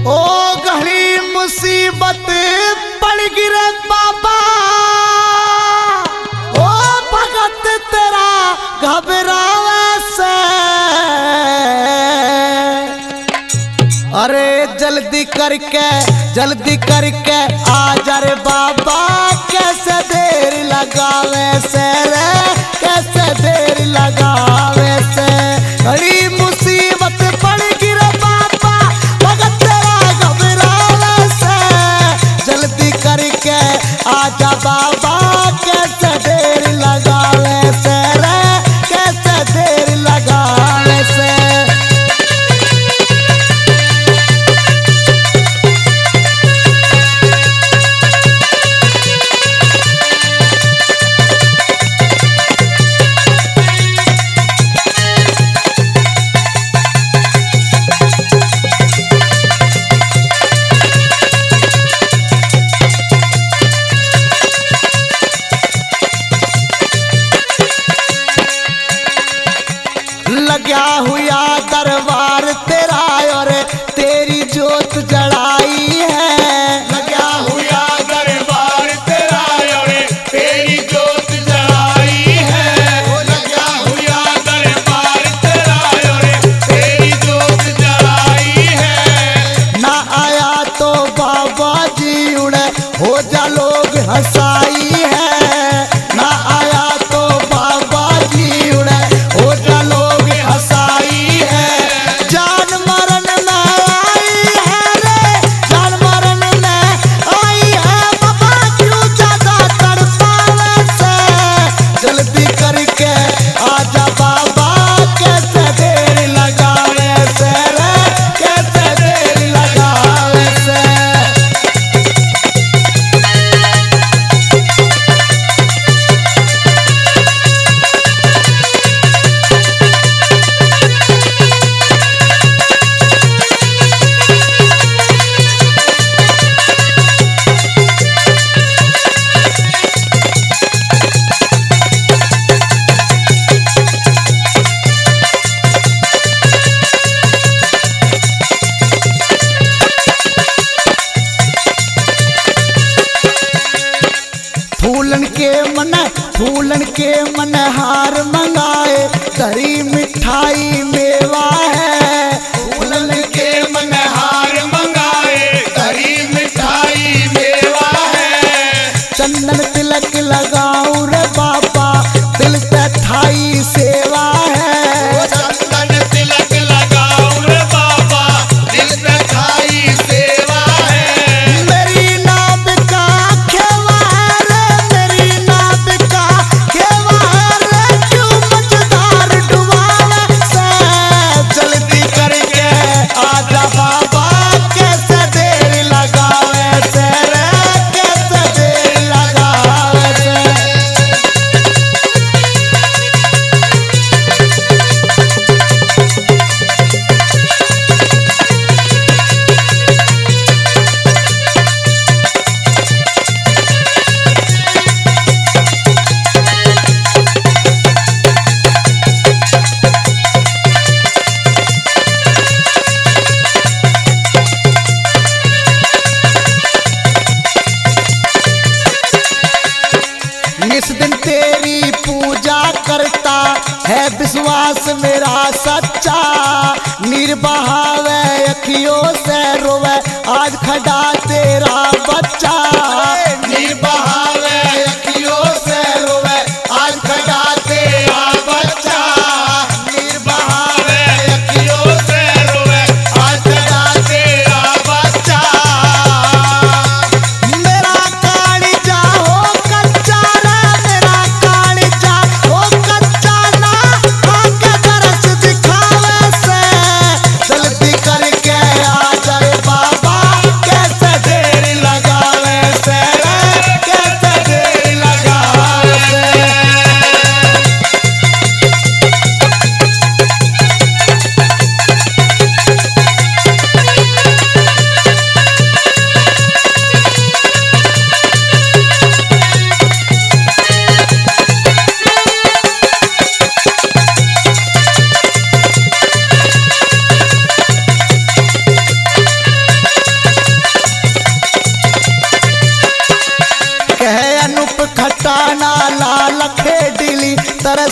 ओ गहरी मुसीबत पड़ गिरे बाबा, ओ भगत तेरा घबरावे से। अरे जल्दी करके आ जा रे बाबा, कैसे देर लगावे से रे, कैसे देर लगावे से। बड़ी मुसीबत पड़ गिरे बाबा, भगत तेरा घबरावे से। जल्दी करके आ जा बाबा, कैसे देर लगावे से रे, कैसे देर लगावे से। लग्या हुआ दरबार तेरा और तेरी जोत जड़ाई है। लग्या हुआ दरबार तेरा और तेरी जोत जलाई है। वो लग्या हुआ दरबार तेरा और तेरी जोत जलाई है। ना आया तो बाबा जी उड़े हो जा लोग हंसाई है। ना आया तो बाबा जी उड़े हो जा लोग हंसाई है। जान मरण में आई है रे, जान मरण में आई है बाबा, क्यों ज्यादा तड़पावे से। जल्दी करके आजा बाबा, कैसे देर लगावे से रे, कैसे देर लगावे से। फूलन के मन हार मंगाए, दही मिठाई मेवा है। फूलन के मन हार मंगाए, दही मिठाई मेवा है। चंदन तिलक लगाऊं रे बाबा, दिल पे थाई सेवा है। चंदन तिलक लगाऊं रे बाबा, दिल पे थाई सेवा है। मेरी नाम का खेवा है रे, मेरी नाम का खेवा है रे, क्यों मझधार डुबावे से। जल्दी करके आजा बाबा, कैसे देर लगावे से रे, कैसे देर लगावे से। इस दिन तेरी पूजा करता है विश्वास मेरा सच्चा। नीर बहावे अखियों से रोवे आज खड़ा तेरा बच्चा। नीर बहावे अखियों से रोवे आज खड़ा तेरा बच्चा। नीर बहावे अखियों से रोवे आज खड़ा तेरा बच्चा। मेरा कालिजा हो कच्चा रे, मेरा कालिजा हो कच्चा ना, आके दरस दिखावे से। जल्दी करके आ जाए बाबा, कैसे देर लगावे से।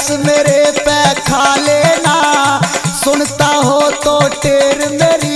रस मेरे पे खा लेना, सुनता हो तो टेर मेरी